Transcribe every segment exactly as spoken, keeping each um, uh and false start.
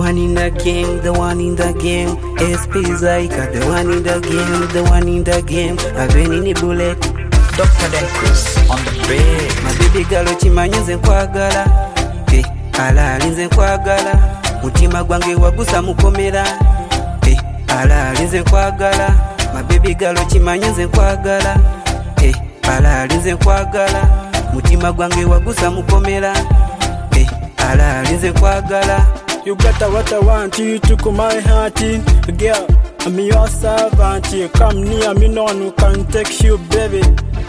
one in the game, the one in the game. S P Zaika, the one in the game, the one in the game. I've been in the bullet. Doctor Den Chris on the bed. My baby girl chimanyi nze nkwagala. Eh, ala nze nkwagala. Mutima gwange wagusa mukomera. Eh, ala nze nkwagala. My baby girl chimanyi nze nkwagala. Eh, ala nze nkwagala. Mutima gwange wagusa mukomera. Eh, ala nze nkwagala. You got what I want, you took my heart in. Girl, I'm your servant. You come near me, no one who can take you, baby.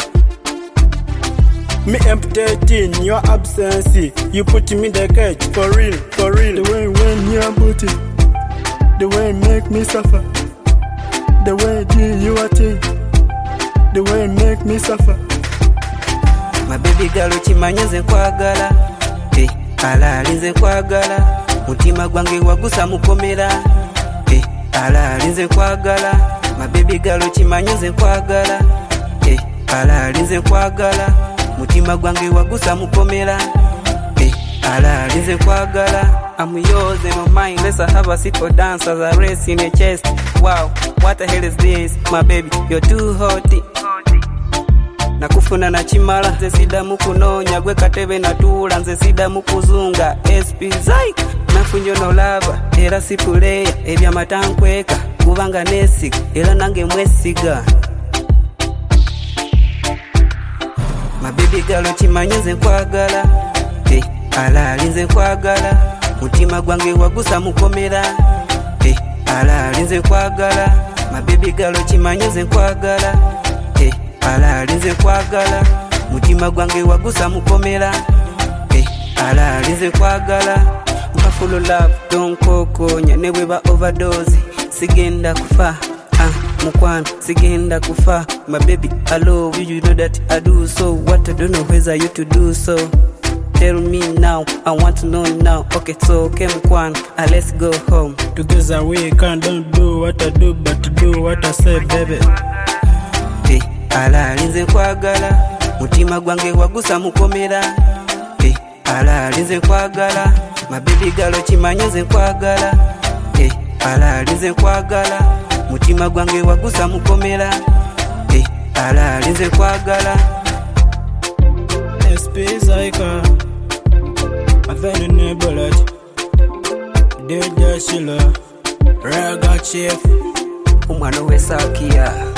Me emptying your absence. You put me in the cage, for real, for real. The way when you're booty, the way make me suffer. The way do you a thing, the way make me suffer. My baby girl chimanyi nze nkwagala. Eh, ala nze nkwagala. Mutima gwange wagusa mukomera. Eh, ala nze nkwagala. My baby girl chimanyi nze nkwagala. Eh, ala nze nkwagala. Mutima gwange wagusa mukomera. Eh, ala nze nkwagala. I'm yours in my mind, let's have a sit or dance as I race in a chest. Wow, what the hell is this? My baby, you're too hot. Nakufuna na chimala, nze sida mukunonya, gwe katebe na tula, nze sida mukuzunga. S P Zaika, nafunyo no lava, era sipuleya, ebya matankweka, kubanga nesiga, era nange mwesiga. My baby girl chimanyi nze nkwagala. Eh, ala nze nkwagala. Mutima gwange wagusa mukomera. Eh, ala nze nkwagala. My baby girl chimanyi nze nkwagala. Eh, ala nze nkwagala. Mutima gwange wagusa mukomera. Eh, ala nze nkwagala. Mpa full love, don't koko, nyane weba overdose. Sigenda kufa. Ah, mukwano, sigenda kufa. My baby, I love you, you know that I do so. What I don't know whether you to do so. Tell me now, I want to know now. Okay, so okay, mukwano, ah, let's go home. Together we can don't do what I do, but to do what I say, baby. Eh, ala nze nkwagala. Mutima gwange wagusa mukomera. Eh, ala nze nkwagala. My baby girl chimanyi nze nkwagala. Eh, ala nze nkwagala. Mutima gwange wagusa mukomera. Eh, ala nze nkwagala. S P Zaika, I've been in bullet. D J Shilla, Raga Chief, Umwana we Sakia.